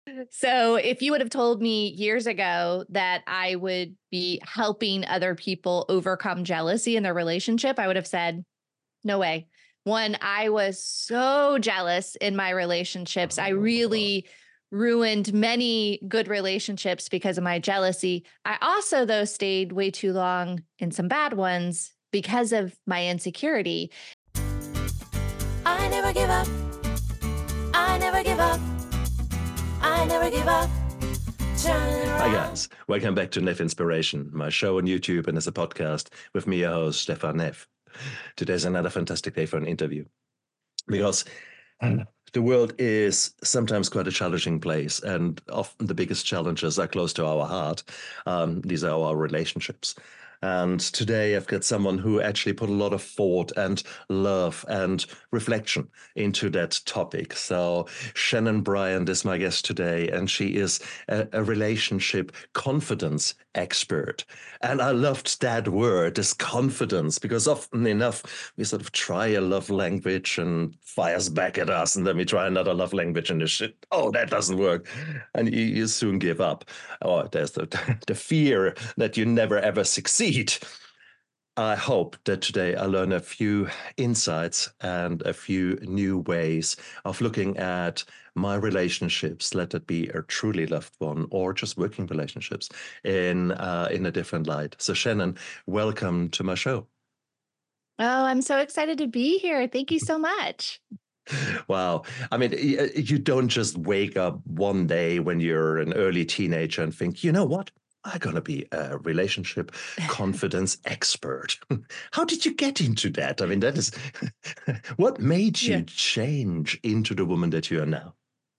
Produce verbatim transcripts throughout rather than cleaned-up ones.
So if you would have told me years ago that I would be helping other people overcome jealousy in their relationship, I would have said, no way. One, I was so jealous in my relationships. I really ruined many good relationships because of my jealousy. I also, though, stayed way too long in some bad ones because of my insecurity. I never give up. I never give up. I never give up. Hi guys, welcome back to Neff Inspiration, my show on YouTube and as a podcast with me, your host, Stefan Neff. Today's another fantastic day for an interview because the world is sometimes quite a challenging place, and often the biggest challenges are close to our heart. Um, these are our relationships. And today I've got someone who actually put a lot of thought and love and reflection into that topic. So Shannon Bryant is my guest today, and she is a, a relationship confidence expert. And I loved that word, this confidence, because often enough we sort of try a love language and fires back at us, and then we try another love language and the shit, oh, that doesn't work. And you, you soon give up. Or there's the, the fear that you never ever succeed. I hope that today I learn a few insights and a few new ways of looking at my relationships, let it be a truly loved one or just working relationships, in uh, in a different light. So Shannon, welcome to my show. Oh, I'm so excited to be here. Thank you so much. Wow. I mean, you don't just wake up one day when you're an early teenager and think, you know what? I'm going to be a relationship confidence expert. How did you get into that? I mean, that is what made you Yeah. change into the woman that you are now?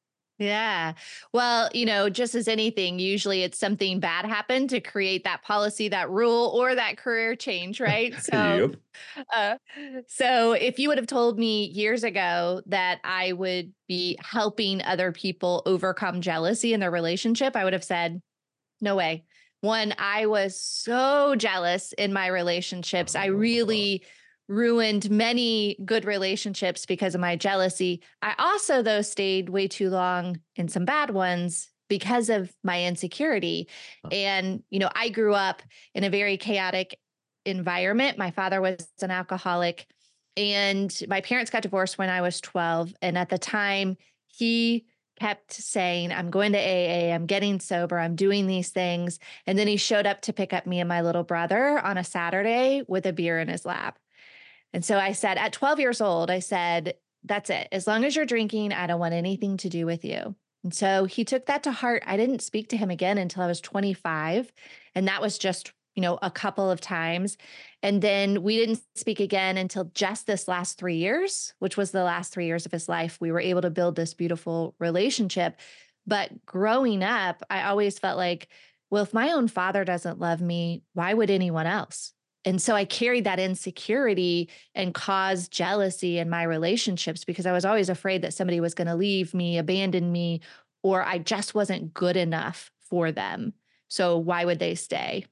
Yeah. Well, you know, just as anything, usually it's something bad happened to create that policy, that rule, or that career change, right? So, Yep. uh, so if you would have told me years ago that I would be helping other people overcome jealousy in their relationship, I would have said, no way. One, I was so jealous in my relationships. I really ruined many good relationships because of my jealousy. I also, though, stayed way too long in some bad ones because of my insecurity. And, you know, I grew up in a very chaotic environment. My father was an alcoholic, and my parents got divorced when I was twelve. And at the time, he kept saying, I'm going to A A, I'm getting sober, I'm doing these things. And then he showed up to pick up me and my little brother on a Saturday with a beer in his lap. And so I said, at twelve years old, I said, that's it. As long as you're drinking, I don't want anything to do with you. And so he took that to heart. I didn't speak to him again until I was twenty-five. And that was just, you know, a couple of times. And then we didn't speak again until just this last three years, which was the last three years of his life. We were able to build this beautiful relationship. But growing up, I always felt like, well, if my own father doesn't love me, why would anyone else? And so I carried that insecurity and caused jealousy in my relationships because I was always afraid that somebody was going to leave me, abandon me, or I just wasn't good enough for them. So why would they stay?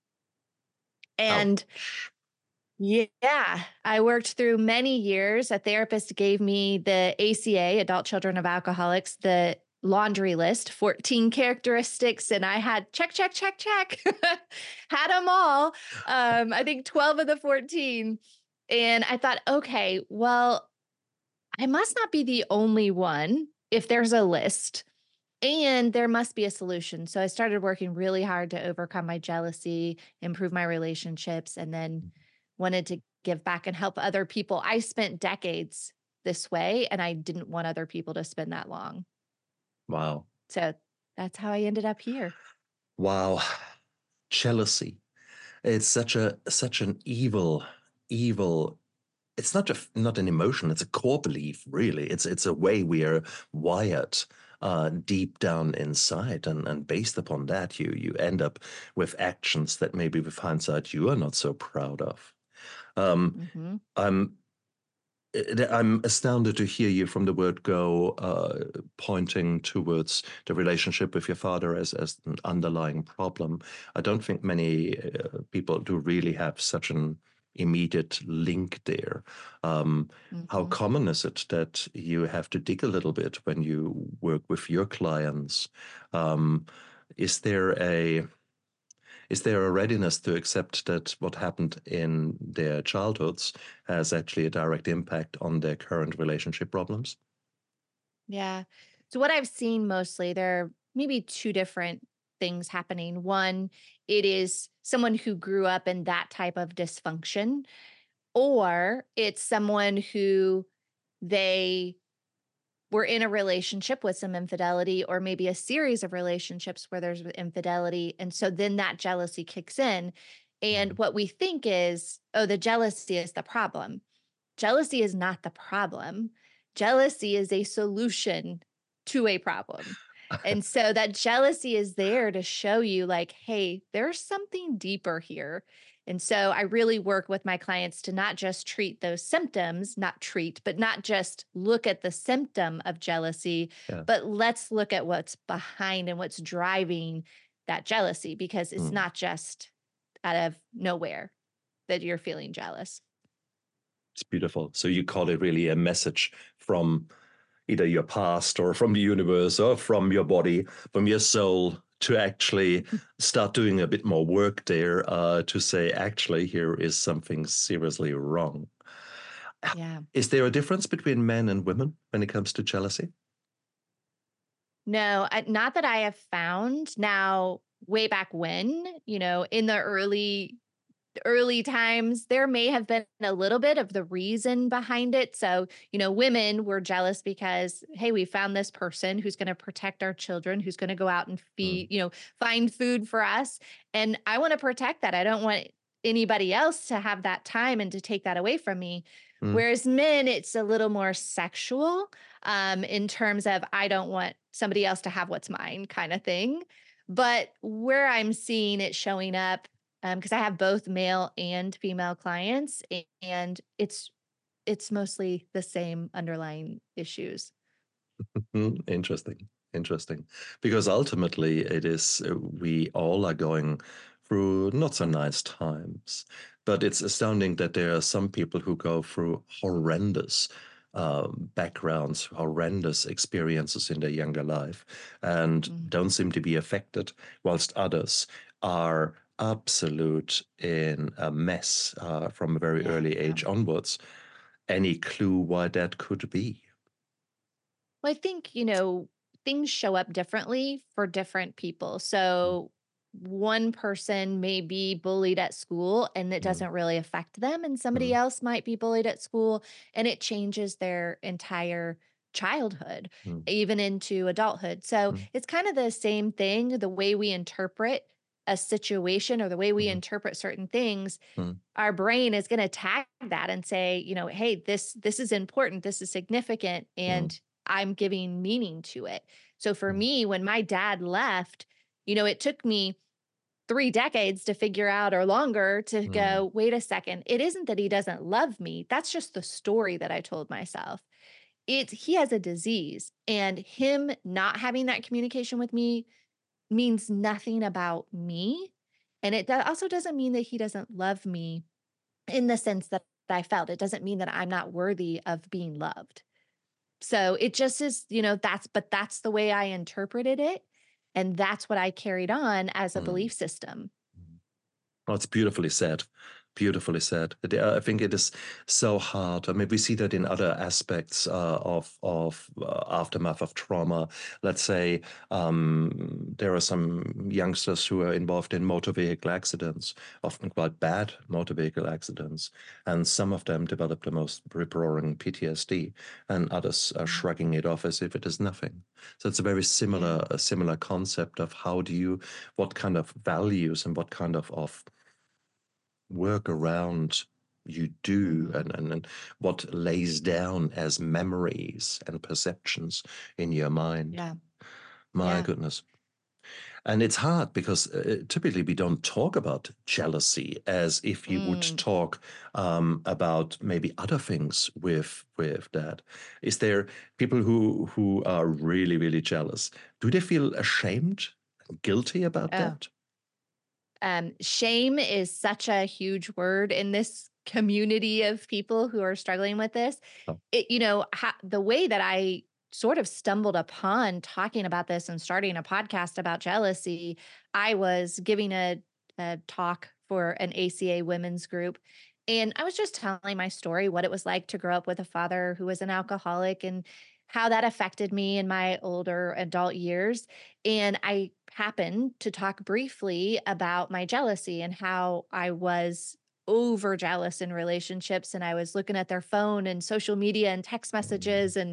And Ouch. yeah, I worked through many years. A therapist gave me the A C A, Adult Children of Alcoholics, the laundry list, fourteen characteristics. And I had check, check, check, check, had them all. Um, I think twelve of the fourteen. And I thought, okay, well, I must not be the only one if there's a list. And there must be a solution. So I started working really hard to overcome my jealousy, improve my relationships, and then wanted to give back and help other people. I spent decades this way, and I didn't want other people to spend that long. Wow. So that's how I ended up here. Wow. Jealousy. It's such a such an evil, evil. It's not just not an emotion. It's a core belief, really. It's it's a way we are wired uh, deep down inside, and and based upon that, you you end up with actions that maybe with hindsight you are not so proud of. Um, Mm-hmm. I'm I'm astounded to hear you from the word go, uh, pointing towards the relationship with your father as, as an underlying problem. I don't think many uh, people do really have such an immediate link there. Um, how Mhm. common is it that you have to dig a little bit when you work with your clients? Um, is there a is there a readiness to accept that what happened in their childhoods has actually a direct impact on their current relationship problems? Yeah. So what I've seen mostly, there are maybe two different things happening. One, it is someone who grew up in that type of dysfunction, or it's someone who they were in a relationship with some infidelity, or maybe a series of relationships where there's infidelity. And so then that jealousy kicks in. And what we think is, oh, the jealousy is the problem. Jealousy is not the problem. Jealousy is a solution to a problem. And so that jealousy is there to show you, like, hey, there's something deeper here. And so I really work with my clients to not just treat those symptoms, not treat, but not just look at the symptom of jealousy, Yeah. but let's look at what's behind and what's driving that jealousy, because it's Mm. not just out of nowhere that you're feeling jealous. It's beautiful. So you call it really a message from either your past or from the universe or from your body, from your soul, to actually start doing a bit more work there, uh, to say, actually, here is something seriously wrong. Yeah. Is there a difference between men and women when it comes to jealousy? No, I, not that I have found. Now, way back when, you know, in the early early times, there may have been a little bit of the reason behind it. So, you know, women were jealous because, hey, we found this person who's going to protect our children, who's going to go out and feed, Mm. you know, find food for us. And I want to protect that. I don't want anybody else to have that time and to take that away from me. Mm. Whereas men, it's a little more sexual, um, in terms of, I don't want somebody else to have what's mine kind of thing. But where I'm seeing it showing up, because I have both male and female clients, a- and it's it's mostly the same underlying issues. Mm, interesting, interesting. Because ultimately, it is, uh, we all are going through not so nice times, but it's astounding that there are some people who go through horrendous um, backgrounds, horrendous experiences in their younger life, and Mm, don't seem to be affected, whilst others are absolute in a mess uh, from a very yeah. early age onwards. Any clue why that could be? Well, I think, you know, things show up differently for different people. So one person may be bullied at school and it Mm, doesn't really affect them, and somebody mm, else might be bullied at school and it changes their entire childhood, mm, even into adulthood. So mm. it's kind of the same thing, the way we interpret a situation or the way we Mhm, interpret certain things. mm, Our brain is going to tag that and say, you know, hey, this this is important, this is significant, mm, and I'm giving meaning to it. So for mm, me, when my dad left, you know, it took me three decades to figure out, or longer, to mm, go, wait a second, it isn't that he doesn't love me. That's just the story that I told myself. It's he has a disease, and him not having that communication with me means nothing about me. And it do- also doesn't mean that he doesn't love me in the sense that I felt. It doesn't mean that I'm not worthy of being loved. So it just is, you know, that's, but that's the way I interpreted it. And that's what I carried on as a mm. belief system. Oh, it's beautifully said. Beautifully said. It- uh, I think it is so hard. I mean, we see that in other aspects uh, of of uh, aftermath of trauma. Let's say um, there are some youngsters who are involved in motor vehicle accidents, often quite bad motor vehicle accidents, and some of them develop the most rip-roaring P T S D, and others are Mm. shrugging it off as if it is nothing. So it's a very Yeah. similar, a similar concept of how do you, what kind of values and what kind of of work around you do, Hmm. and, and, and what lays down as memories and perceptions in your mind. Yeah. My Yeah. goodness. And it's hard because uh, typically we don't talk about jealousy as if you would Mm. talk um, about maybe other things with with that. Is there people who who are really, really jealous? Do they feel ashamed, guilty about Oh, that? um, shame is such a huge word in this community of people who are struggling with this. Oh. It, you know, ha- the way that I sort of stumbled upon talking about this and starting a podcast about jealousy, I was giving a, a talk for an A C A women's group. And I was just telling my story, what it was like to grow up with a father who was an alcoholic and how that affected me in my older adult years. And I happened to talk briefly about my jealousy and how I was over jealous in relationships. And I was looking at their phone and social media and text messages. And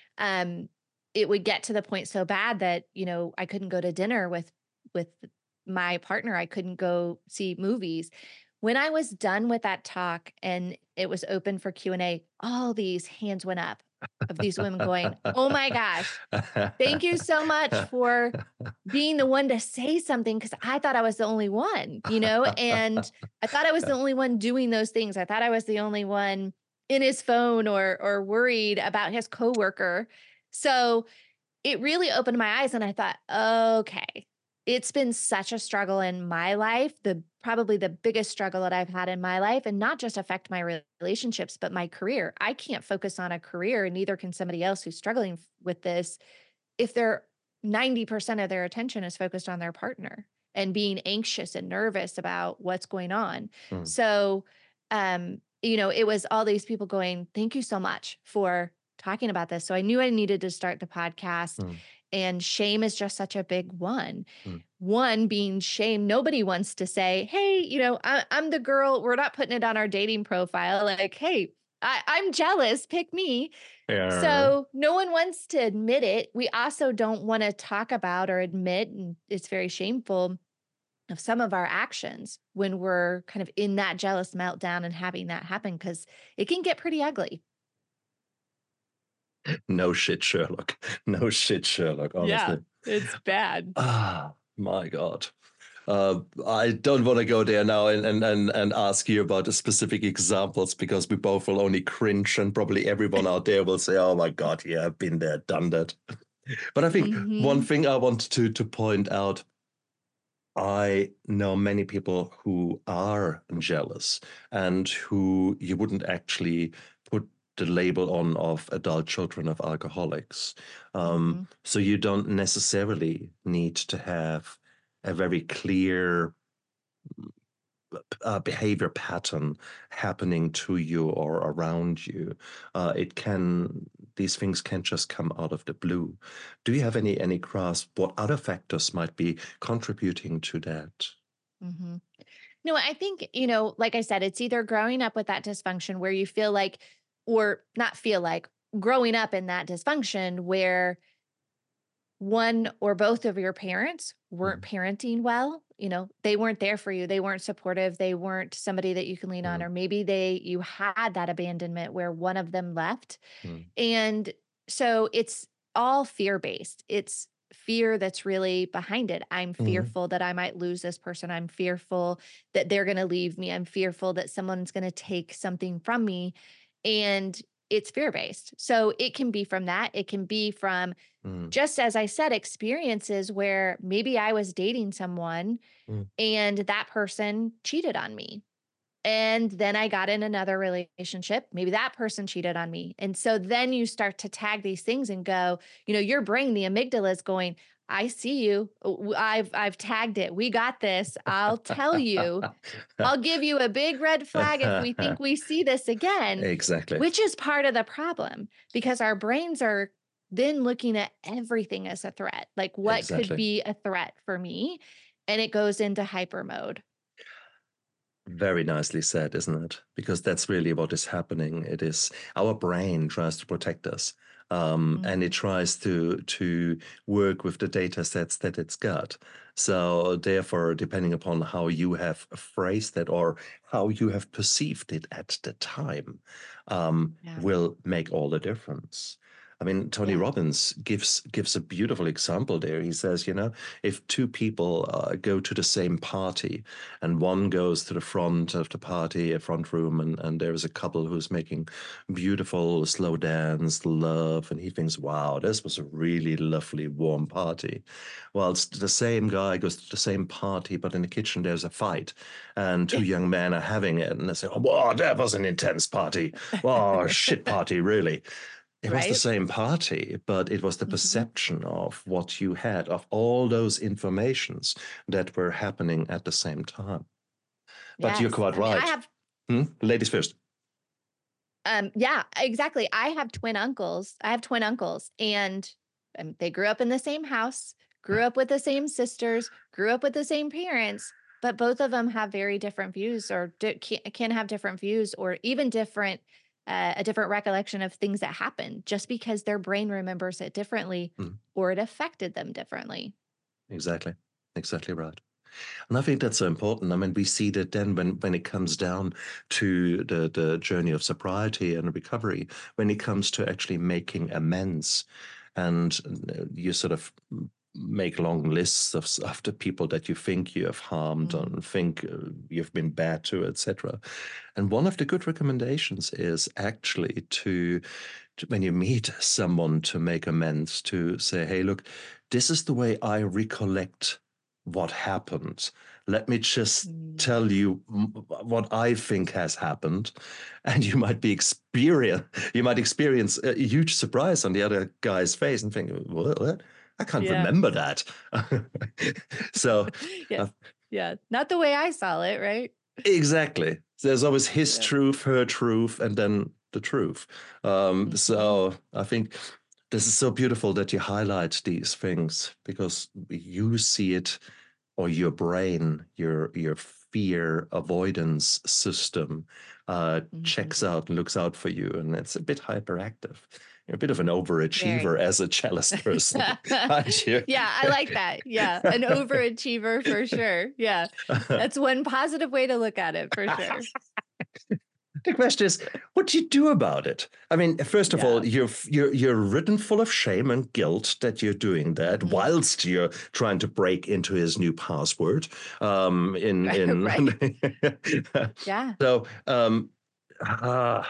um, it would get to the point so bad that, you know, I couldn't go to dinner with, with my partner. I couldn't go see movies. When I was done with that talk and it was open for Q and A, all these hands went up of these women going, "Oh my gosh, thank you so much for being the one to say something, because I thought I was the only one, you know, and I thought I was the only one doing those things. I thought I was the only one in his phone or or worried about his coworker." So it really opened my eyes and I thought, okay, it's been such a struggle in my life, the probably the biggest struggle that I've had in my life, and not just affect my relationships, but my career. I can't focus on a career, and neither can somebody else who's struggling f- with this if they're ninety percent of their attention is focused on their partner and being anxious and nervous about what's going on. Mm. So, um, you know, it was all these people going, "Thank you so much for talking about this." So I knew I needed to start the podcast. Mm. And shame is just such a big one. Mm. One being shame. Nobody wants to say, "Hey, you know, I, I'm the girl." We're not putting it on our dating profile. Like, "Hey, I, I'm jealous. Pick me." Yeah. So no one wants to admit it. We also don't want to talk about or admit, and it's very shameful, of some of our actions when we're kind of in that jealous meltdown and having that happen, because it can get pretty ugly. No shit, Sherlock. No shit, Sherlock, honestly. It's bad. Ah, my God. Uh, I don't want to go there now and, and, and, and ask you about the specific examples, because we both will only cringe, and probably everyone out there will say, "Oh my God, yeah, I've been there, done that." But I think Mhm. one thing I want to, to point out, I know many people who are jealous and who you wouldn't actually put the label on of adult children of alcoholics. Um, Mhm. So you don't necessarily need to have a very clear uh, behavior pattern happening to you or around you. Uh, it can, these things can just come out of the blue. Do you have any any grasp what other factors might be contributing to that? hmm No, I think, you know, like I said, it's either growing up with that dysfunction where you feel like, or not feel like, growing up in that dysfunction where one or both of your parents weren't Mm, parenting well. You know, they weren't there for you. They weren't supportive. They weren't somebody that you can lean on. mm, Or maybe they, you had that abandonment where one of them left. mm, And so it's all fear based. It's fear that's really behind it. I'm mm, fearful that I might lose this person. I'm fearful that they're going to leave me. I'm fearful that someone's going to take something from me. And it's fear based. So it can be from that. It can be from, mm, just as I said, experiences where maybe I was dating someone mm. and that person cheated on me. And then I got in another relationship. Maybe that person cheated on me. And so then you start to tag these things and go, you know, your brain, the amygdala is going, "I see you. W- I've I've tagged it. We got this. I'll tell you. I'll give you a big red flag if we think we see this again," Exactly. which is part of the problem, because our brains are then looking at everything as a threat. Like, what could Exactly. be a threat for me? And it goes into hyper mode. Very nicely said, isn't it? Because that's really what is happening. It is our brain tries to protect us, um, and it Mhm. tries to to work with the data sets that it's got. So therefore, depending upon how you have phrased it or how you have perceived it at the time, um, Yeah. will make all the difference. I mean, Tony Yeah. Robbins gives gives a beautiful example there. He says, you know, if two people uh, go to the same party and one goes to the front of the party, a front room, and, and there is a couple who's making beautiful slow dance, love, and he thinks, wow, this was a really lovely, warm party. Whilst the same guy goes to the same party, but in the kitchen there's a fight, and two young men are having it, and they say, oh, wow, that was an intense party. Wow, shit party, really. It was the Right. same party, but it was the Mhm. perception of what you had, of all those informations that were happening at the same time. But you're Yes. quite I mean, I right. have, Hmm? Ladies first. um, yeah, exactly. I have twin uncles. I have twin uncles, and um, they grew up in the same house, grew up with the same sisters, grew up with the same parents, but both of them have very different views, or di- can, can have different views, or even different, uh, a different recollection of things that happened, just because their brain remembers it differently, Mm, or it affected them differently. exactly. Exactly right. And I think that's so important. I mean, we see that then when, when it comes down to the, the journey of sobriety and recovery, when it comes to actually making amends, and uh, you sort of make long lists of, of the people that you think you have harmed Mhm. and think uh, you've been bad to, et cetera. And one of the good recommendations is actually to, to, when you meet someone, to make amends, to say, hey, look, this is the way I recollect what happened. Let me just Mm. tell you what I think has happened, and you might be experience you might experience a huge surprise on the other guy's face and think, what? what? I can't Yeah. remember that. So Yeah. uh, Yeah. Not the way I saw it, right? exactly, there's always his Yeah. truth, her truth, and then the truth. Um, Mhm. so I think this is so beautiful that you highlight these things, because you see it, or your brain, your your fear avoidance system uh, checks Mhm. out and looks out for you, and it's a bit hyperactive. You're a bit of an Very. overachiever as a jealous person, aren't you? Yeah, I like that. Yeah, an overachiever for sure. Yeah, that's one positive way to look at it for sure. The question is, what do you do about it? I mean, first of Yeah. all, you're you're you're ridden full of shame and guilt that you're doing that Mhm. whilst you're trying to break into his new password. Um, in in Right. Yeah. so um, uh,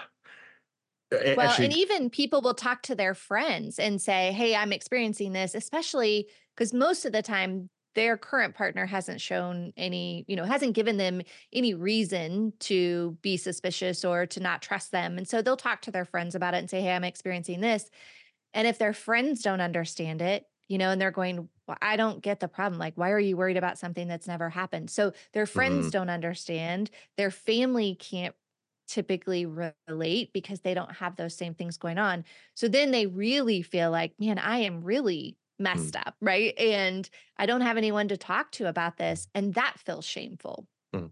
a- Well, and actually, even people will talk to their friends and say, "Hey, I'm experiencing this," especially because most of the time their current partner hasn't shown any, you know, hasn't given them any reason to be suspicious or to not trust them. And so they'll talk to their friends about it and say, "Hey, I'm experiencing this." And if their friends don't understand it, you know, and they're going, well, I don't get the problem. Like, why are you worried about something that's never happened? So their friends mm, don't understand. Their family can't typically re- relate because they don't have those same things going on. So then they really feel like, man, I am really mm, messed up. Right. And I don't have anyone to talk to about this. And that feels shameful. mm.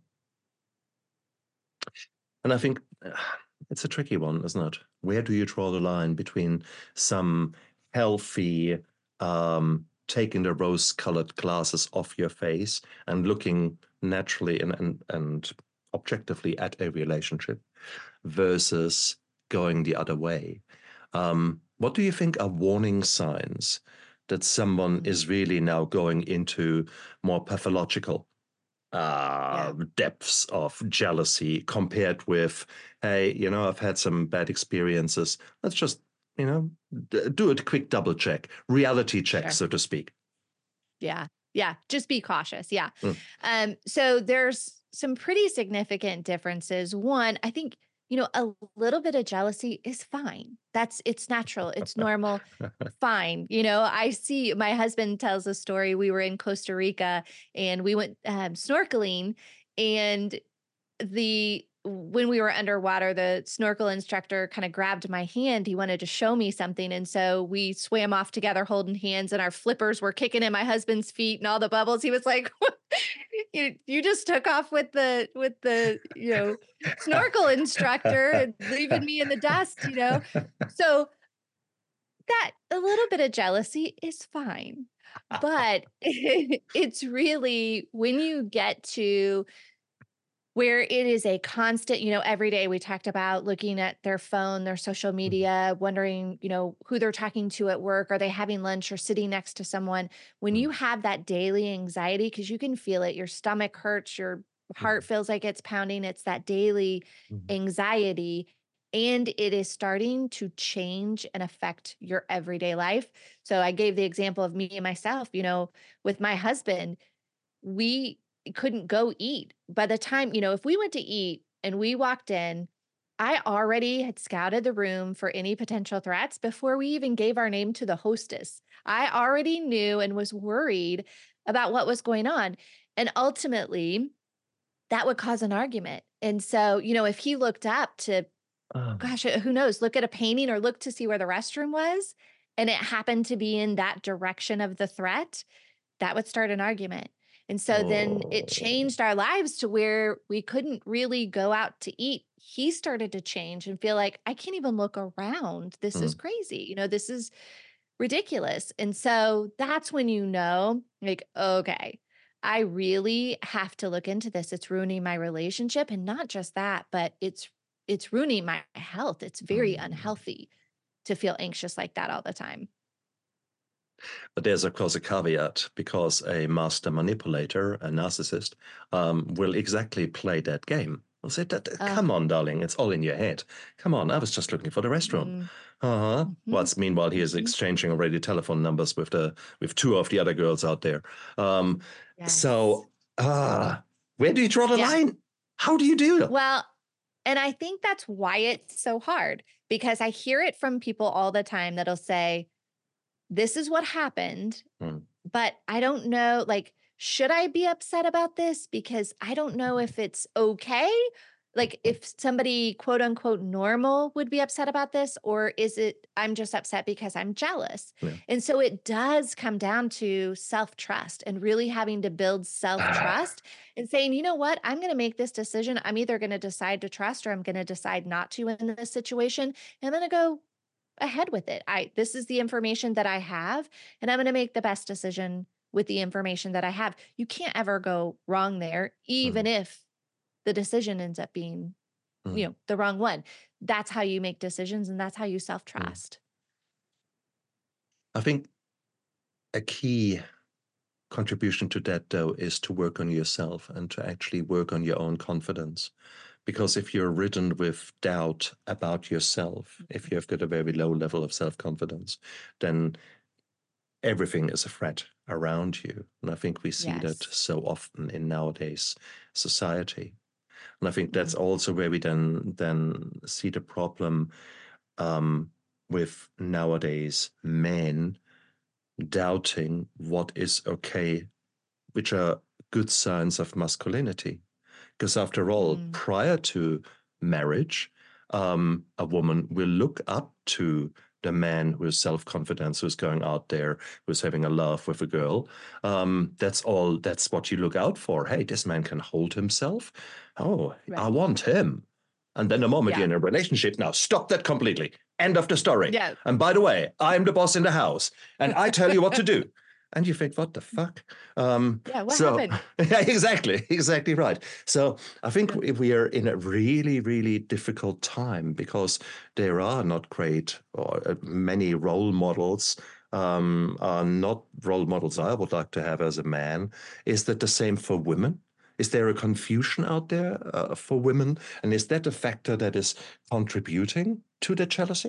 And I think uh, it's a tricky one, isn't it? Where do you draw the line between some healthy, um, taking the rose-colored glasses off your face and looking naturally and, and, and objectively at a relationship versus going the other way? Um, what do you think are warning signs that someone Mm, is really now going into more pathological uh, yeah. depths of jealousy compared with, hey, you know, I've had some bad experiences. Let's just, you know, d- do a quick double check, reality check, Sure. so to speak. Yeah. Yeah. Just be cautious. Yeah. Mm, Um, so there's some pretty significant differences. One, I think, you know, a little bit of jealousy is fine. That's it's natural, it's normal, fine. You know, I see my husband tells a story. We were in Costa Rica and we went um, snorkeling, and the when we were underwater, the snorkel instructor kind of grabbed my hand. He wanted to show me something. And so we swam off together holding hands, and our flippers were kicking in my husband's feet and all the bubbles. He was like, you, you just took off with the with the, you know, snorkel instructor and leaving me in the dust, you know. So that a little bit of jealousy is fine. But it's really when you get to where it is a constant, you know, every day we talked about looking at their phone, their social media, wondering, you know, who they're talking to at work. Are they having lunch or sitting next to someone? When you have that daily anxiety, because you can feel it, your stomach hurts, your heart feels like it's pounding. It's that daily anxiety. And it is starting to change and affect your everyday life. So I gave the example of me and myself, you know, with my husband, we couldn't go eat. By the time, you know, if we went to eat and we walked in, I already had scouted the room for any potential threats before we even gave our name to the hostess. I already knew and was worried about what was going on. And ultimately, that would cause an argument. And so, you know, if he looked up to, Oh, gosh, who knows, look at a painting or look to see where the restroom was, and it happened to be in that direction of the threat, that would start an argument. And so then it oh. changed our lives to where we couldn't really go out to eat. He started to change and feel like, I can't even look around. This is Mm, crazy. You know, this is ridiculous. And so that's when you know, like, okay, I really have to look into this. It's ruining my relationship. And not just that, but it's it's ruining my health. It's very mm. unhealthy to feel anxious like that all the time. But there's, of course, a caveat because a master manipulator, a narcissist, um, will exactly play that game. Will say, "That- that- Uh, Come on, darling, it's all in your head. Come on, I was just looking for the restroom. mm, Uh-huh. mhm, Whilst meanwhile he is mhm. exchanging already telephone numbers with the with two of the other girls out there. Um, Yes. so ah, where do you draw the Yeah. line? How do you do it? Well, and I think that's why it's so hard, because I hear it from people all the time that'll say, this is what happened, Hmm. but I don't know, like, should I be upset about this? Because I don't know if it's okay. Like, if somebody quote unquote normal would be upset about this, or is it I'm just upset because I'm jealous? Yeah. And so it does come down to self trust and really having to build self Ah, trust and saying, you know what, I'm going to make this decision. I'm either going to decide to trust or I'm going to decide not to in this situation. And I'm going to go ahead with it. I this is the information that I have, and I'm going to make the best decision with the information that I have. You can't ever go wrong there, even mm, if the decision ends up being, you mm, know, the wrong one. That's how you make decisions and that's how you mm. self-trust. I think a key contribution to that, though, is to work on yourself and to actually work on your own confidence. Because if you're ridden with doubt about yourself, if you have got a very low level of self confidence, then everything is a threat around you. And I think we see that Yes. so often in nowadays society. And I think that's Mhm. also where we then then see the problem um, with nowadays men doubting what is okay, which are good signs of masculinity. Because after all, Mm. prior to marriage, um, a woman will look up to the man who has self-confidence, who's going out there, who's having a laugh with a girl. Um, that's all. That's what you look out for. Hey, this man can hold himself. Oh, I Right. want him. And then the moment you're Yeah. in a relationship, now stop that completely. End of the story. Yeah. And by the way, I'm the boss in the house, and I tell you what to do. And you think, what the fuck? Um, Yeah. What so, happened? yeah, exactly, exactly right. So I think Yeah. we we are in a really, really difficult time because there are not great or uh, many role models. Um, are not role models I would like to have as a man. Is that the same for women? Is there a confusion out there uh, for women? And is that a factor that is contributing to the jealousy?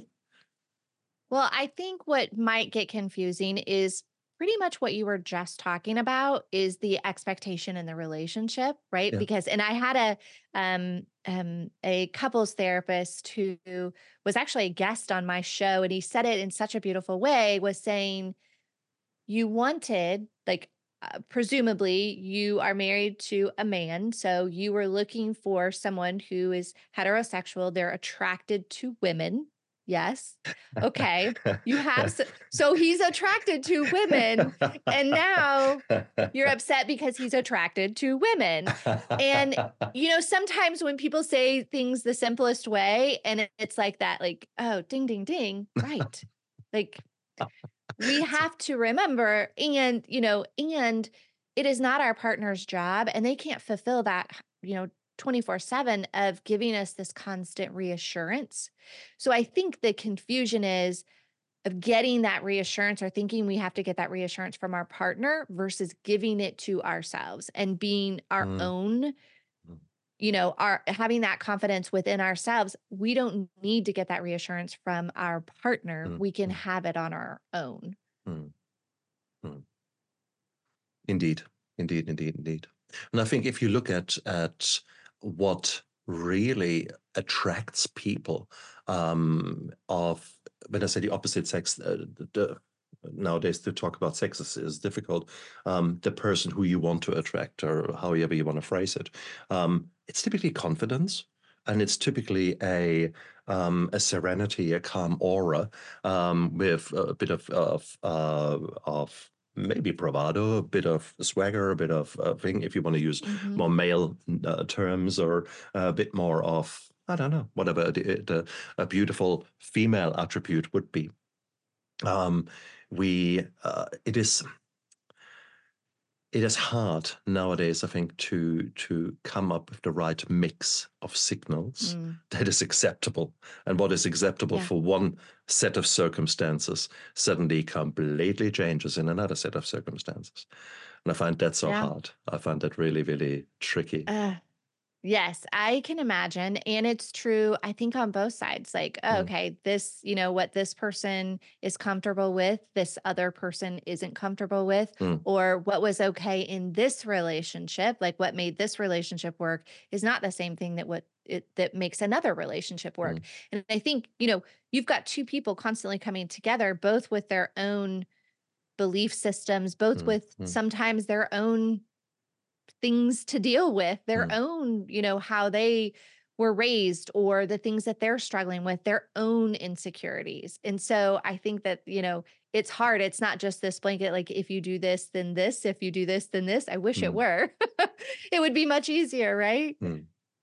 Well, I think what might get confusing is pretty much what you were just talking about is the expectation in the relationship, right? Yeah. Because and I had a um um a couples therapist who was actually a guest on my show and he said it in such a beautiful way was saying you wanted like uh, presumably you are married to a man so you were looking for someone who is heterosexual, they're attracted to women. Yes. Okay. You have s so he's attracted to women and now you're upset because he's attracted to women. And you know, sometimes when people say things the simplest way and it- it's like that like, oh, ding ding ding, right. Like we have to remember and you know and it is not our partner's job and they can't fulfill that you know twenty-four seven of giving us this constant reassurance. So I think the confusion is of getting that reassurance or thinking we have to get that reassurance from our partner versus giving it to ourselves and being our Mm, own, mm, you know, our having that confidence within ourselves. We don't need to get that reassurance from our partner. mm, We can mm, have it on our own. mm, mm. Indeed, indeed, indeed, indeed. And I think if you look at at what really attracts people um, of when I say the opposite sex, uh, the, the- nowadays to talk about sex is, is difficult. Um, the person who you want to attract, or however you want to phrase it, um, it's typically confidence, and it's typically a um, a serenity, a calm aura um, with a bit of of uh, of maybe bravado, a bit of swagger, a bit of uh, thing, if you want to use Mhm. more male uh, terms, or a bit more of, I don't know, whatever the, the, a beautiful female attribute would be. Um, we, uh, it is, it is hard nowadays, I think, to to come up with the right mix of signals Mm. that is acceptable. And what is acceptable Yeah. for one set of circumstances suddenly completely changes in another set of circumstances. And I find that so Yeah. hard. I find that really, really tricky. Uh, Yes, I can imagine. And it's true, I think, on both sides. Like, oh, Mm, okay, this, you know, what this person is comfortable with, this other person isn't comfortable with, mm, or what was okay in this relationship, like what made this relationship work is not the same thing that what it that makes another relationship work. mm, And I think, you know, you've got two people constantly coming together, both with their own belief systems, both mm, with mm, sometimes their own things to deal with, their mm, own, you know, how they were raised or the things that they're struggling with, their own insecurities. And so I think that, you know, it's hard. It's not just this blanket, like, if you do this, then this, if you do this, then this. I wish it mm, were. It would be much easier, right? mm.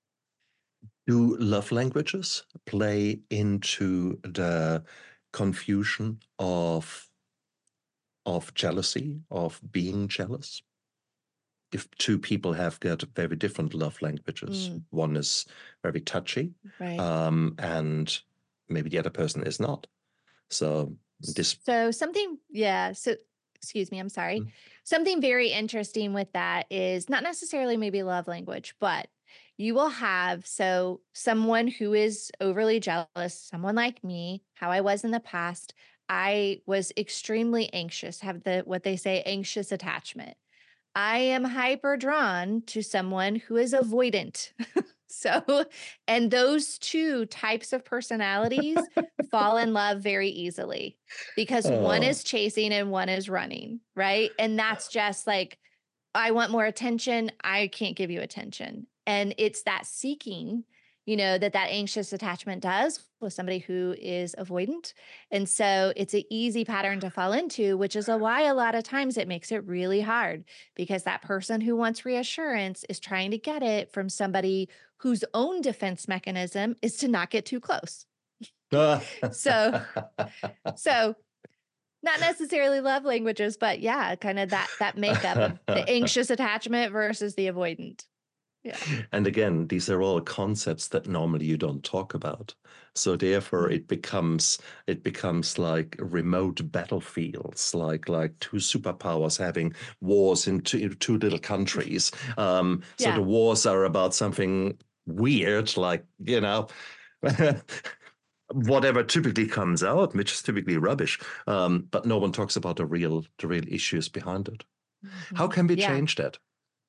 Do love languages play into the confusion of of jealousy, of being jealous? If two people have got very different love languages, Mm, one is very touchy, right. um, and maybe the other person is not. So this, So something, yeah. So excuse me, I'm sorry. mm, Something very interesting with that is not necessarily maybe love language, but you will have so someone who is overly jealous, someone like me, how I was in the past. I was extremely anxious, have the what they say anxious attachment. I am hyper drawn to someone who is avoidant. So, and those two types of personalities fall in love very easily because one oh, is chasing and one is running, right? And that's just like, I want more attention. I can't give you attention. And it's that seeking, you know, that that anxious attachment does with somebody who is avoidant. And so it's an easy pattern to fall into, which is a why a lot of times it makes it really hard because that person who wants reassurance is trying to get it from somebody whose own defense mechanism is to not get too close. So, so not necessarily love languages, but yeah, kind of that that makeup of the anxious attachment versus the avoidant. Yeah. And again, these are all concepts that normally you don't talk about. So therefore, Mm. it becomes it becomes like remote battlefields, like like two superpowers having wars in two, two little countries. Um, so Yeah. the wars are about something weird, like you know. Whatever typically comes out, which is typically rubbish, um, but no one talks about the real the real issues behind it. How Mhm. can we Yeah. change that?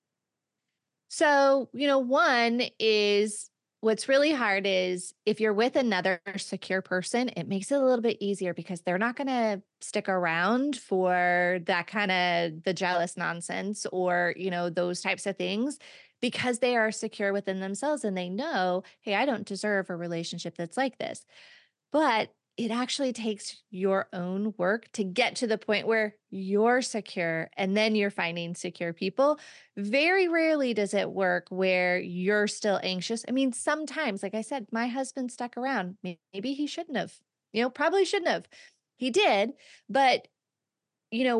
So, you know, one is what's really hard is if you're with another secure person, it makes it a little bit easier because they're not going to stick around for that kind of the jealous nonsense or, you know, those types of things because they are secure within themselves and they know, hey, I don't deserve a relationship that's like this. But it actually takes your own work to get to the point where you're secure and then you're finding secure people. Very rarely does it work where you're still anxious. I mean, sometimes, like I said, my husband stuck around. May- Maybe he shouldn't have, you know, probably shouldn't have. He did, but you know,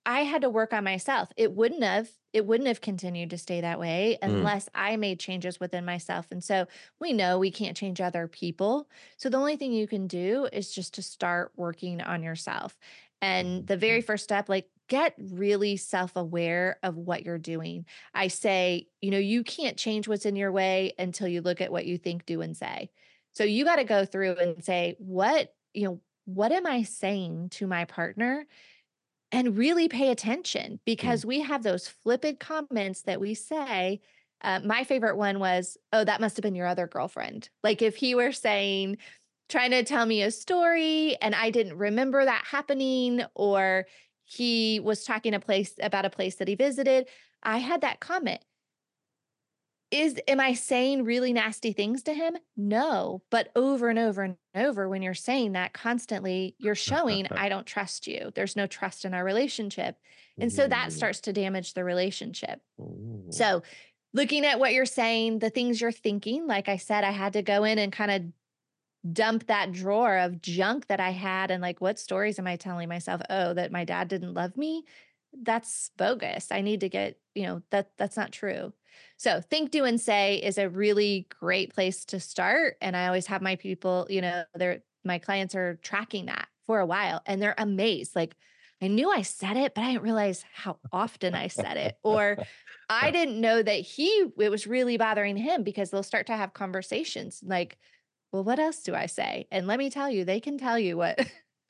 I had to work on myself. It wouldn't have, it wouldn't have continued to stay that way unless mm. I made changes within myself. And so we know we can't change other people. So the only thing you can do is just to start working on yourself. And the very first step, like, get really self-aware of what you're doing. I say, you know, you can't change what's in your way until you look at what you think, do, and say. So you got to go through and say, what, you know, what am I saying to my partner? And really pay attention, because mm. we have those flippant comments that we say. Uh, my favorite one was, oh, that must have been your other girlfriend. Like if he were saying, trying to tell me a story and I didn't remember that happening, or he was talking a place about a place that he visited, I had that comment. Is, am I saying really nasty things to him? No, but over and over and over, when you're saying that constantly, you're showing, I don't trust you. There's no trust in our relationship. And so that starts to damage the relationship. Ooh. So looking at what you're saying, the things you're thinking, like I said, I had to go in and kind of dump that drawer of junk that I had. And like, what stories am I telling myself? Oh, that my dad didn't love me. That's bogus. I need to get, you know, that that's not true. So think, do, and say is a really great place to start. And I always have my people, you know, they're, my clients are tracking that for a while and they're amazed. Like, I knew I said it, but I didn't realize how often I said it. Or I didn't know that he, it was really bothering him, because they'll start to have conversations like, well, what else do I say? And let me tell you, they can tell you what,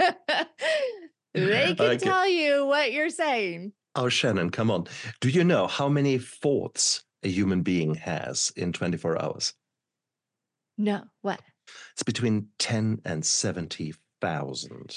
they can okay. tell you what you're saying. Oh, Shannon, come on. Do you know how many thoughts a human being has in twenty-four hours? No, what? It's between ten and seventy thousand.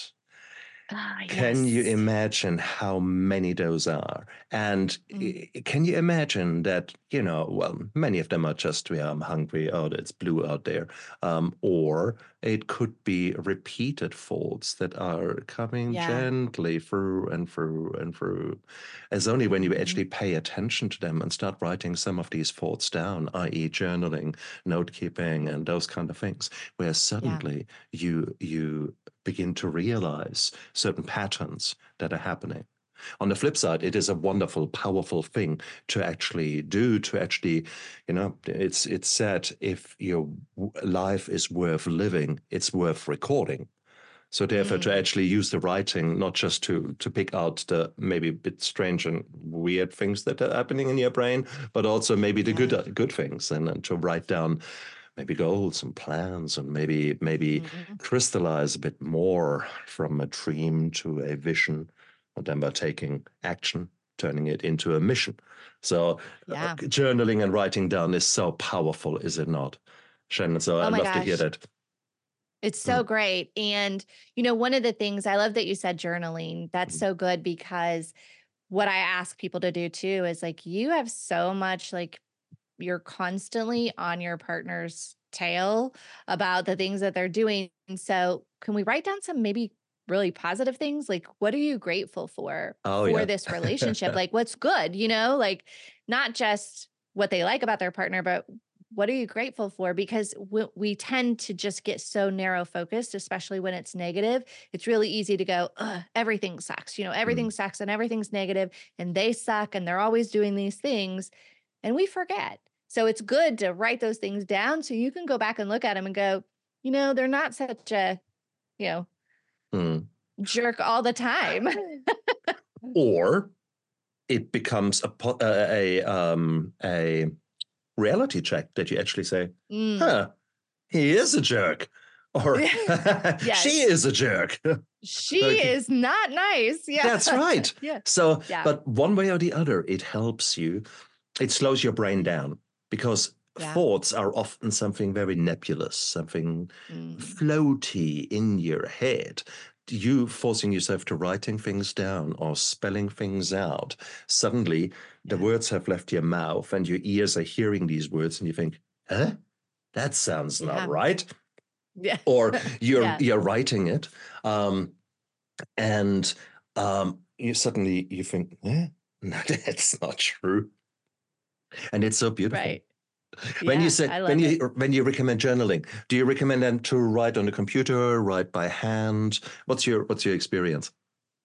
Oh, can yes. you imagine how many those are? And mm. can you imagine that, you know, well, many of them are just, yeah, I'm hungry, oh, it's blue out there. Um, or it could be repeated thoughts that are coming yeah. gently through and through and through. It's only when you mm. actually pay attention to them and start writing some of these thoughts down, that is journaling, note-keeping, and those kind of things, where suddenly yeah. you you begin to realize certain patterns that are happening. On the flip side, it is a wonderful, powerful thing to actually do, to actually, you know, it's it's said, if your life is worth living, it's worth recording. So therefore, mm. to actually use the writing, not just to to pick out the maybe a bit strange and weird things that are happening in your brain, but also maybe the yeah. good good things, and, and to write down maybe goals and plans, and maybe maybe mm-hmm. crystallize a bit more from a dream to a vision, and then by taking action, turning it into a mission. So yeah. uh, journaling and writing down is so powerful, is it not, Shannon? So oh I'd love gosh. to hear that. It's so mm. great. And, you know, one of the things, I love that you said journaling. That's mm. so good, because what I ask people to do too is like, you have so much, like, you're constantly on your partner's tail about the things that they're doing. So can we write down some maybe really positive things? Like, what are you grateful for oh, for yeah. this relationship? Like, what's good, you know, like not just what they like about their partner, but what are you grateful for? Because we, we tend to just get so narrow focused, especially when it's negative. It's really easy to go, ugh, everything sucks, you know, everything mm. sucks and everything's negative and they suck and they're always doing these things. And we forget. So it's good to write those things down so you can go back and look at them and go, you know, they're not such a, you know, mm. jerk all the time. Or it becomes a, a, um, a reality check that you actually say, mm. huh, he is a jerk. Or yes. she is a jerk. She okay. is not nice. Yeah. That's right. yeah. So, yeah. but one way or the other, it helps you. It slows your brain down, because yeah. thoughts are often something very nebulous, something mm. floaty in your head. You forcing yourself to writing things down or spelling things out, suddenly yeah. the words have left your mouth and your ears are hearing these words and you think, huh? That sounds yeah. not right. Yeah. Or you're yeah. you're writing it, um, and um, you suddenly you think, eh, no, that's not true. And it's so beautiful. Right. When yeah, you say when it. you when you recommend journaling, do you recommend them to write on the computer, write by hand? What's your what's your experience?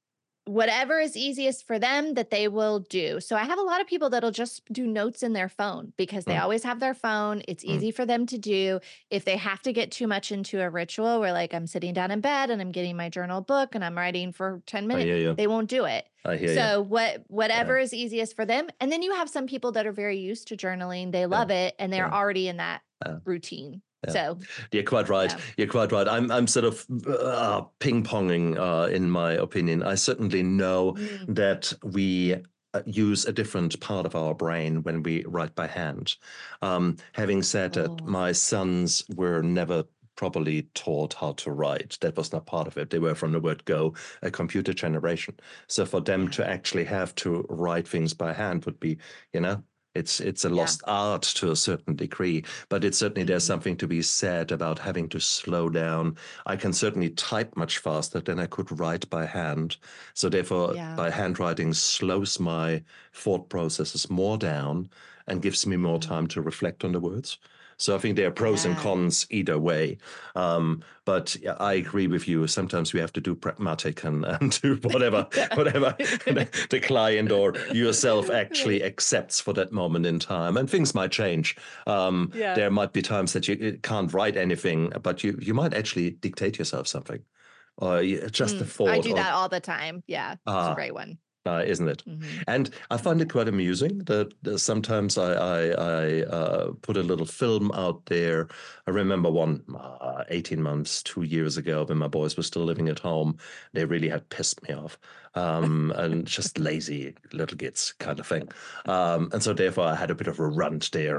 whatever is easiest for them that they will do. So I have a lot of people that'll just do notes in their phone because they Mm, always have their phone. It's mm. easy for them to do. If they have to get too much into a ritual where like I'm sitting down in bed and I'm getting my journal book and I'm writing for ten I minutes, hear you. they won't do it. I hear you. So what whatever Yeah, is easiest for them. And then you have some people that are very used to journaling. They yeah, love it and they're yeah, already in that yeah, routine. yeah. So You're quite right. yeah. You're quite right. I'm I'm sort of uh, ping-ponging uh, in my opinion. I certainly know Mm. that we uh, use a different part of our brain when we write by hand. Um, having said that, Oh, my sons were never properly taught how to write. That was not part of it. They were from the word go, a computer generation. So for them yeah. to actually have to write things by hand would be, you know, it's it's a Yeah. lost art to a certain degree. But it certainly there's Mhm. something to be said about having to slow down. I can certainly type much faster than I could write by hand. So therefore, Yeah. by handwriting slows my thought processes more down and gives me more Mhm. time to reflect on the words. So I think there are pros and Yeah. cons either way. Um, but yeah, I agree with you. Sometimes we have to do pragmatic and, and do whatever, whatever the, the client or yourself actually Right. accepts for that moment in time. And things might change. Um, Yeah. there might be times that you uh, can't write anything, but you you might actually dictate yourself something, or you- just a Mm, I thought, do or that all the time. Yeah. It's a ah, great one. uh, isn't it? Mhm. And I find it quite amusing that uh, sometimes I, I, I uh, put a little film out there. I remember one uh, eighteen months, two years ago when my boys were still living at home. They really had pissed me off. Um, and just lazy little kids kind of thing. Um, and so therefore I had a bit of a runt there.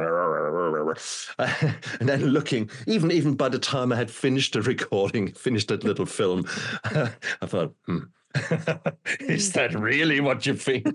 And then looking, even, even by the time I had finished the recording, finished that little film, I thought, hmm, is that really what you think?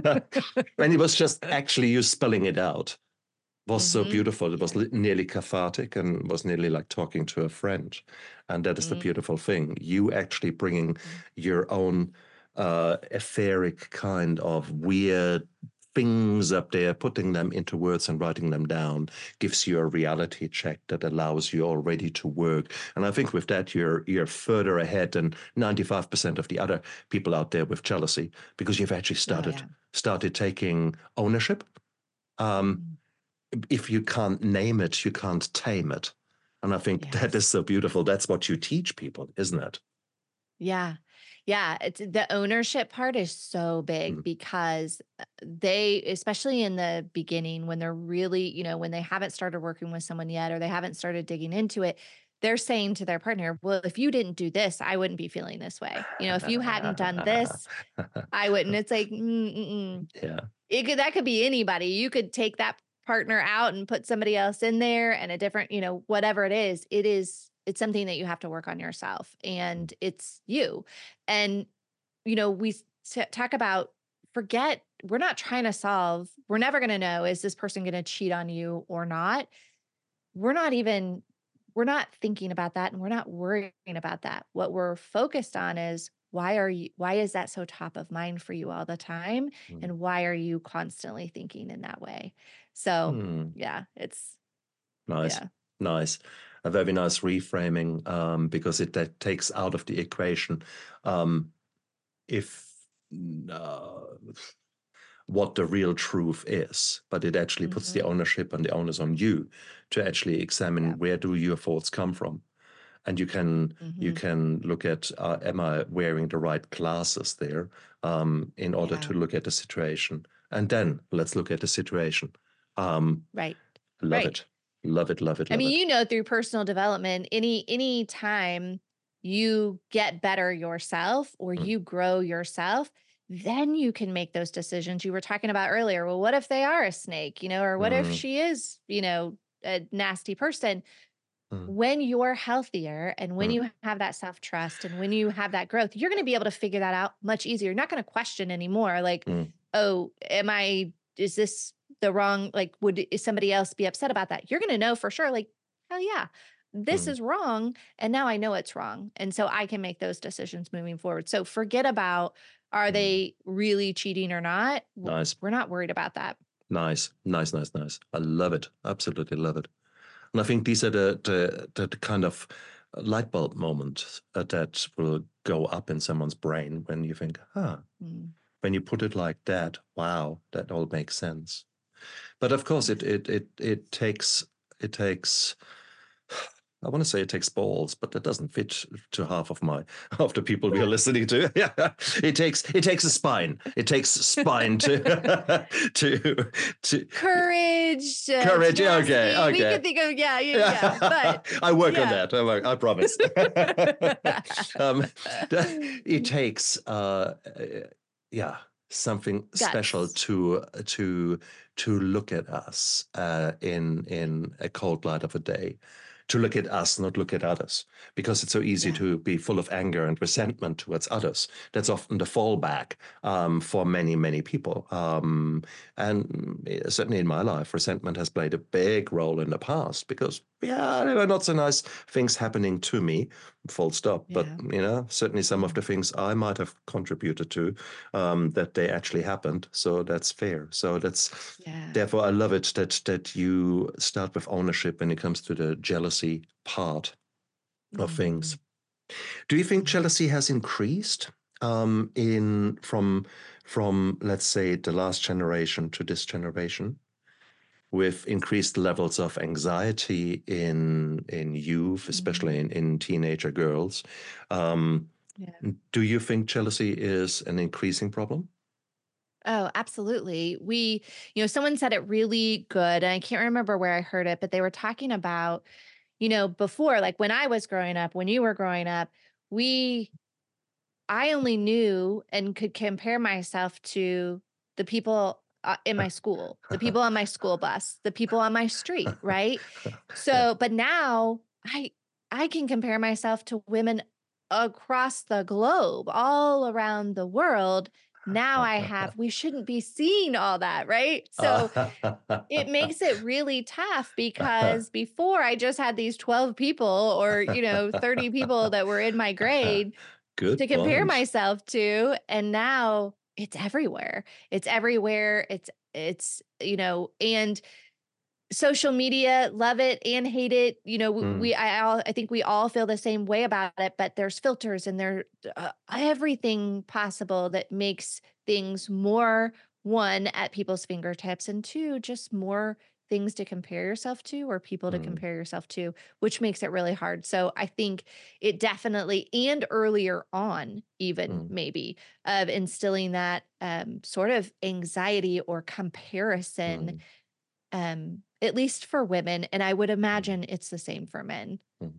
And it was just actually you spelling it out was so Mhm. beautiful. It was Yeah. li- nearly cathartic and was nearly like talking to a friend. And that is the Mm, beautiful thing. You actually bringing mhm. your own uh, etheric kind of weird things up there, putting them into words and writing them down gives you a reality check that allows you already to work. And I think with that, you're you're further ahead than ninety-five percent of the other people out there with jealousy, because you've actually Oh, started yeah. started taking ownership. Um, Mm, if you can't name it, you can't tame it. And I think that is yes. so beautiful. That's what you teach people, isn't it? Yeah. Yeah. It's the ownership part is so big Mm, because uh, they, especially in the beginning, when they're really, you know, when they haven't started working with someone yet or they haven't started digging into it, they're saying to their partner, well, if you didn't do this, I wouldn't be feeling this way. You know, if you hadn't done this, I wouldn't. It's like, mm, mm, mm. yeah. It could that could be anybody. You could take that partner out and put somebody else in there and a different, you know, whatever it is. It is it's something that you have to work on yourself and it's you. And you know, we s- talk about forget we're not trying to solve. We're never going to know is this person going to cheat on you or not. We're not even we're not thinking about that and we're not worrying about that. What we're focused on is why are you why is that so top of mind for you all the time Mm. and why are you constantly thinking in that way? So, Hmm. yeah, it's Nice, yeah. nice. A very nice reframing, um, because it that takes out of the equation um, if uh, what the real truth is, but it actually puts the Mhm. ownership and the onus on you to actually Yeah. examine where do your thoughts come from. And you can you Mhm. can look at uh, am I wearing the right glasses there, um, in order Yeah. to look at the situation, and then let's look at the situation. Um, Right. love Right. it, love it, love it, I love mean, it. you know, through personal development, any any time you get better yourself or Mm, you grow yourself, then you can make those decisions you were talking about earlier. Well, what if they are a snake, you know, or what if mm, she is, you know, a nasty person? mm, When you're healthier and when mm, you have that self-trust and when you have that growth, you're going to be able to figure that out much easier. You're not going to question anymore like, mm, "Oh, am I is this the wrong like would is somebody else be upset about that?" You're going to know for sure like, "Hell yeah. This mm, is wrong and now I know it's wrong." And so I can make those decisions moving forward. So forget about are mm. they really cheating or not? W- Nice, We're not worried about that. nice, nice, nice, nice. I love it. Absolutely love it. And I think these are the the, the, the kind of light bulb moment uh, that will go up in someone's brain when you think, huh, Mm. when you put it like that, wow, that all makes sense. But of course, it it it it takes it takes. I want to say it takes balls, but that doesn't fit to half of my half the people we are listening to. Yeah, it takes it takes a spine. It takes spine to to to Courage, uh, courage. Yeah, okay, tenacity. We okay. could think of yeah, yeah, yeah. But I work on yeah. that. I, work, I promise. um, it takes, uh, uh, yeah, something special Guts. to to to look at us uh, in in a cold light of a day. To look at us, not look at others, because it's so easy Yeah. to be full of anger and resentment towards others. That's often the fallback um, for many, many people. Um, and certainly in my life, resentment has played a big role in the past because, yeah, there were not so nice things happening to me, full stop. But, Yeah. you know, certainly some of Mm. the things I might have contributed to um, that they actually happened. So that's fair. So that's, Yeah. therefore, I love it that that you start with ownership when it comes to the jealousy part of things. Mm. Do you think Mm. jealousy has increased um, in from from let's say the last generation to this generation, with increased levels of anxiety in in youth, especially Mm. in, in teenager girls? Um, Yeah. do you think jealousy is an increasing problem? Oh, absolutely. We, you know, someone said it really good, and I can't remember where I heard it, but they were talking about, you know, before, like when I was growing up, when you were growing up, we, I only knew and could compare myself to the people uh, in my school, the people on my school bus, the people on my street, right? Yeah. So, but now I, I can compare myself to women across the globe, all around the world. Now I have, we shouldn't be seeing all that, right? So it makes it really tough because before I just had these twelve people or, you know, thirty people that were in my grade Good to compare point. myself to, and now it's everywhere. It's everywhere. It's, it's, you know, and social media, love it and hate it. You know, we, Mm, we I, all, I think we all feel the same way about it, but there's filters and there uh, everything possible that makes things more, one, at people's fingertips, and two, just more things to compare yourself to or people to mm, compare yourself to, which makes it really hard. So I think it definitely, and earlier on, even mm, maybe, of instilling that um, sort of anxiety or comparison, mm, um, at least for women. And I would mm, imagine it's the same for men. mm.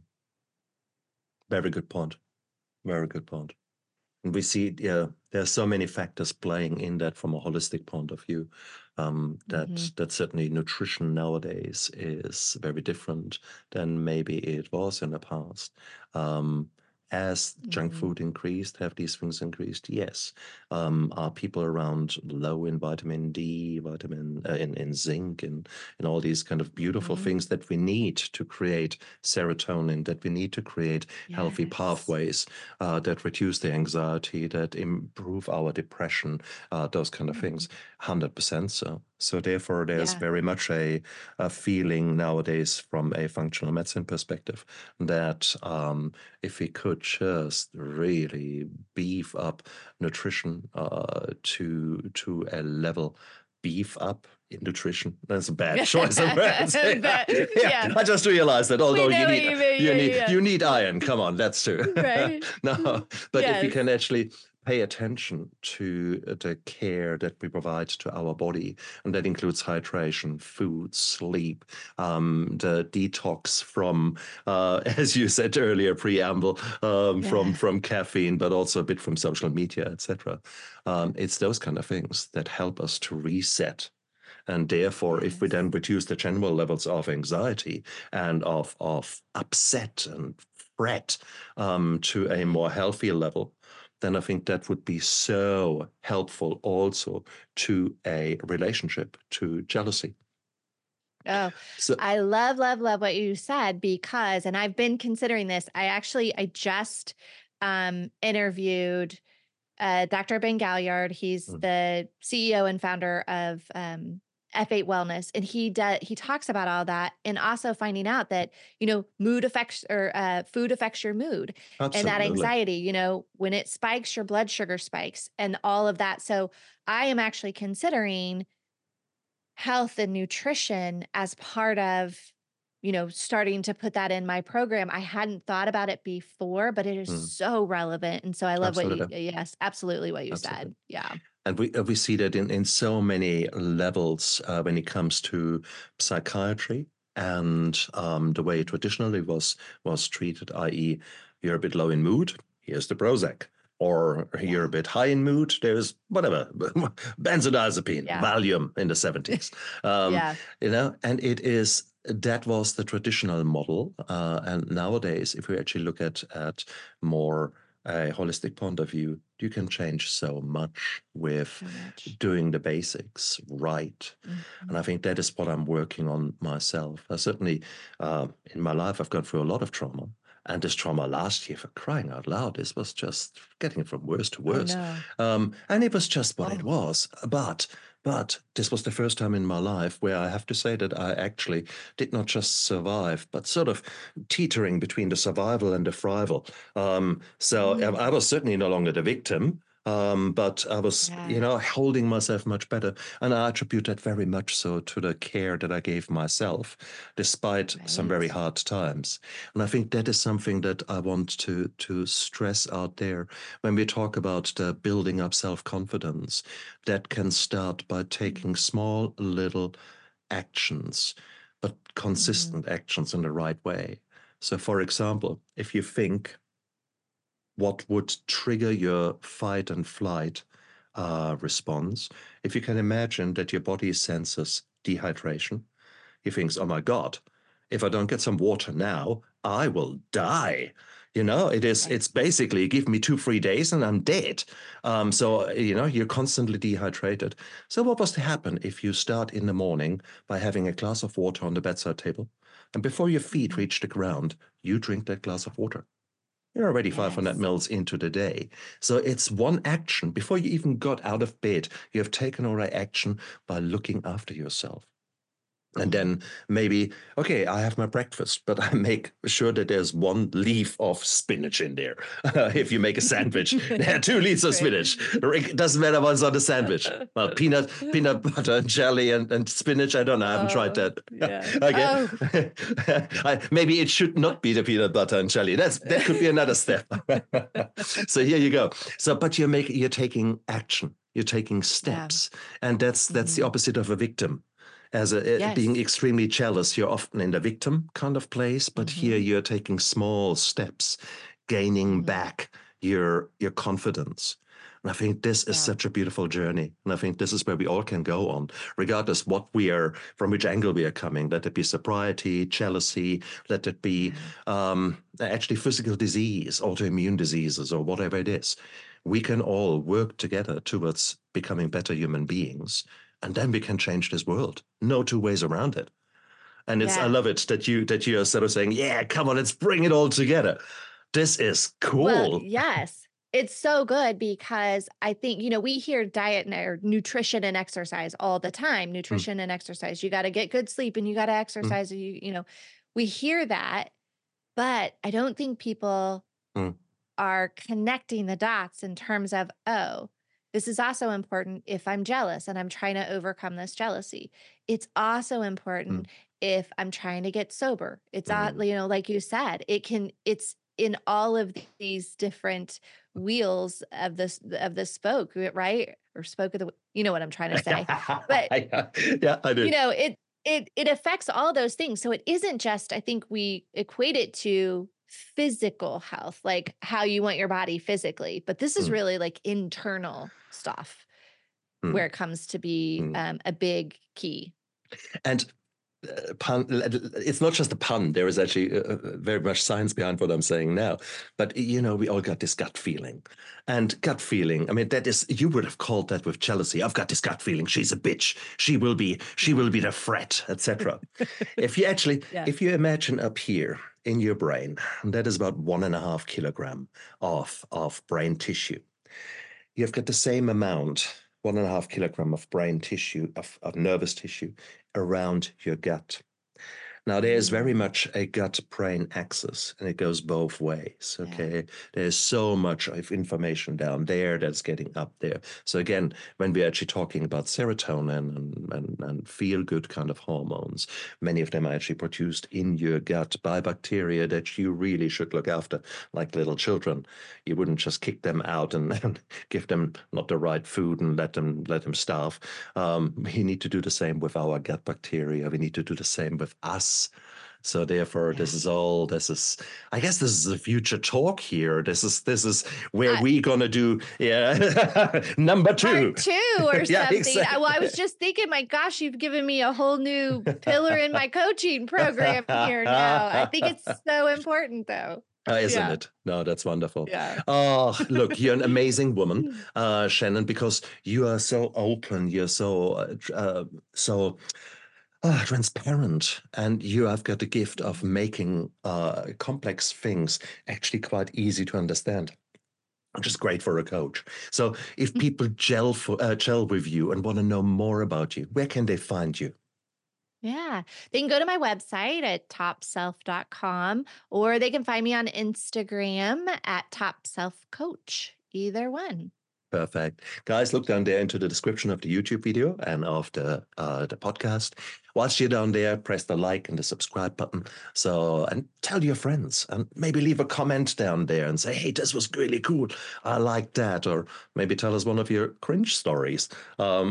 Very good point. Very good point. And we see, yeah, there are so many factors playing in that from a holistic point of view. Um, Mm-hmm. that that certainly nutrition nowadays is very different than maybe it was in the past. Um, as junk Mm-hmm. food increased, have these things increased? Yes. Um, are people around low in vitamin D, vitamin uh, in in zinc, and and all these kind of beautiful Mm-hmm. things that we need to create serotonin, that we need to create healthy Yes. pathways uh, that reduce the anxiety, that improve our depression, uh, those kind of Mhm. things. one hundred percent so. So therefore, there's Yeah. very much a, a feeling nowadays from a functional medicine perspective that um, if we could just really beef up nutrition uh, to to a level, beef up in nutrition. That's a bad choice of words. But, yeah, yeah. I just realized that. Although We know you what need you mean. you Yeah, need yeah, you need iron. Come on, that's true. right. No, but if we Yes. can actually pay attention to the care that we provide to our body, and that includes hydration, food, sleep, um, the detox from, uh, as you said earlier, preamble, um, from Yeah. from caffeine, but also a bit from social media, et cetera. Um, it's those kind of things that help us to reset. And therefore, if we Yes. then reduce the general levels of anxiety and of, of upset and fret um, to a more healthy level, then I think that would be so helpful also to a relationship, to jealousy. Oh, So, I love, love, love what you said because, and I've been considering this. I actually, I just um, interviewed uh, Doctor Ben Galliard. He's mm, the C E O and founder of um, F eight Wellness, and he does he talks about all that, and also finding out that, you know, mood affects or uh, food affects your mood, and that Absolutely. anxiety, you know, when it spikes, your blood sugar spikes, and all of that. So I am actually considering health and nutrition as part of, you know, starting to put that in my program. I hadn't thought about it before, but it is Mm, so relevant. And so I love what you, absolutely. yes, absolutely what you Absolutely. said. Yeah. And we uh, we see that in, in so many levels uh, when it comes to psychiatry and um, the way it traditionally was was treated, that is, you're a bit low in mood, here's the Prozac. Or you're Yeah. a bit high in mood, there's whatever, benzodiazepine, Yeah. Valium in the seventies. Um, Yeah. you know, and it is, that was the traditional model. Uh, and nowadays, if we actually look at, at more a holistic point of view, you can change so much with So much. doing the basics right. Mhm. And I think that is what I'm working on myself. I certainly, uh, in my life, I've gone through a lot of trauma. And this trauma last year, for crying out loud, this was just getting from worse to Oh worse. no. Um, and it was just what it Oh, was. But but this was the first time in my life where I have to say that I actually did not just survive, but sort of teetering between the survival and the thrival. Um, so mm, I I was certainly no longer the victim. Um, but I was, you yeah. know, holding myself much better. And I attribute that very much so to the care that I gave myself, despite some very Right. hard times. And I think that is something that I want to, to stress out there when we talk about the building up self-confidence. That can start by taking Mm, small little actions, but mhm. consistent actions in the right way. So, for example, if you think, what would trigger your fight and flight uh, response? If you can imagine that your body senses dehydration, he thinks, oh my God, if I don't get some water now, I will die. You know, it is, Right. it's basically give me two, three days and I'm dead. Um, so, you know, you're constantly dehydrated. So what was to happen if you start in the morning by having a glass of water on the bedside table? And before your feet Mhm. reach the ground, you drink that glass of water. You're already five hundred Yes. mils into the day. So it's one action. Before you even got out of bed, you have taken already action by looking after yourself. And Mm. then maybe, okay, I have my breakfast, but I make sure that there's one leaf of spinach in there. If you make a sandwich, there are two leaves of Right. spinach. It doesn't matter what's on the sandwich. Well, peanut, peanut butter and jelly and, and spinach. I don't know. I haven't tried Oh, that. yeah. Okay. Oh. I, maybe it should not be the peanut butter and jelly. That's that could be another step. So here you go. So, but you're making, you're taking action. You're taking Yeah. steps, and that's that's the Mhm. opposite of a victim. As a, uh, being Yes. extremely jealous, you're often in the victim kind of place, but here Mhm. you're taking small steps, gaining Mhm. back your your confidence. And I think this is Yeah. such a beautiful journey. And I think this is where we all can go on, regardless what we are, from which angle we are coming. Let it be sobriety, jealousy, let it be Yeah. um, actually physical disease, autoimmune diseases, or whatever it is. We can all work together towards becoming better human beings. And then we can change this world. No two ways around it. And it's, I Yeah. love it that you that you are sort of saying, yeah, come on, let's bring it all together. This is Well, cool. yes. It's so good because I think, you know, we hear diet and or nutrition and exercise all the time. Mm, Nutrition and exercise. You got to get good sleep and you got to mm, exercise. You, you know, we hear that, but I don't think people mm, are connecting the dots in terms of, oh, this is also important if I'm jealous and I'm trying to overcome this jealousy. It's also mm, important if I'm trying to get sober. It's, uh, mm. you know, like you said, it can, it's in all of these different wheels of this, of the spoke, right? Or spoke of the, you know what I'm trying to say. But Yeah, yeah, I you do. know, it it it affects all those things. So it isn't just, I think we equate it to physical health, like how you want your body physically, but this is Mm, really like internal stuff mm, where it comes to be mm. um, a big key. And uh, pun, it's not just a pun. There is actually uh, uh, very much science behind what I'm saying now. But, you know, we all got this gut feeling. And gut feeling, I mean, that is, you would have called that with jealousy. I've got this gut feeling. She's a bitch. She will be, she will be the threat, et cetera. If you actually, Yeah. if you imagine up here in your brain, that is about one and a half kilogram of, of brain tissue. You've got the same amount, one and a half kilogram of brain tissue, of, of nervous tissue around your gut. Now, there's very much a gut-brain axis, and it goes both ways, okay? Yeah. There's so much of information down there that's getting up there. So again, when we're actually talking about serotonin and, and, and feel-good kind of hormones, many of them are actually produced in your gut by bacteria that you really should look after, like little children. You wouldn't just kick them out and, and give them not the right food and let them, let them starve. Um, we need to do the same with our gut bacteria. We need to do the same with us. So therefore, yeah. this is all, this is, I guess this is the future talk here. This is, this is where uh, we're going to do, yeah, number two. Part two or yeah, something. Exactly. Well, I was just thinking, my gosh, you've given me a whole new pillar in my coaching program here now. I think it's so important though. Uh, isn't yeah. it? No, that's wonderful. Yeah. Oh, look, you're an amazing woman, uh, Shannon, because you are so open. You're so, uh, so, Uh, transparent, and you have got the gift of making uh, complex things actually quite easy to understand, which is great for a coach. So if people gel, for, uh, gel with you and want to know more about you, where can they find you? Yeah, they can go to my website at top self dot com, or they can find me on Instagram at top self coach, either one. Perfect. Guys, look down there into the description of the YouTube video and of the uh, the podcast. Whilst you're down there, press the like and the subscribe button. So, and tell your friends, and maybe leave a comment down there and say, hey, this was really cool. I like that. Or maybe tell us one of your cringe stories. Um,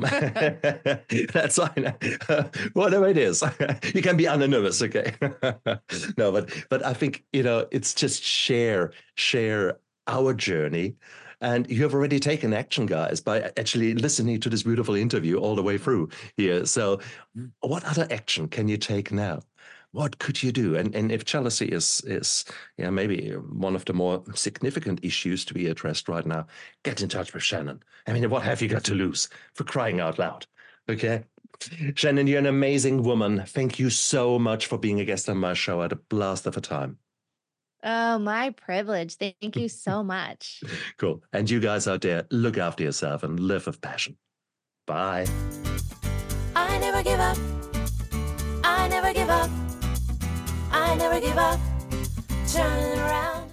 that's fine. Whatever it is. You can be anonymous, okay? No, but but I think, you know, it's just share, share our journey. And you have already taken action, guys, by actually listening to this beautiful interview all the way through here. So what other action can you take now? What could you do? And and if jealousy is, is yeah, maybe one of the more significant issues to be addressed right now, get in touch with Shannon. I mean, what have you got to lose, for crying out loud? Okay? Shannon, you're an amazing woman. Thank you so much for being a guest on my show. I had a blast of a time. Oh, my privilege. Thank you so much. Cool. And you guys out there, look after yourself and live with passion. Bye. I never give up. I never give up. I never give up. Turn around.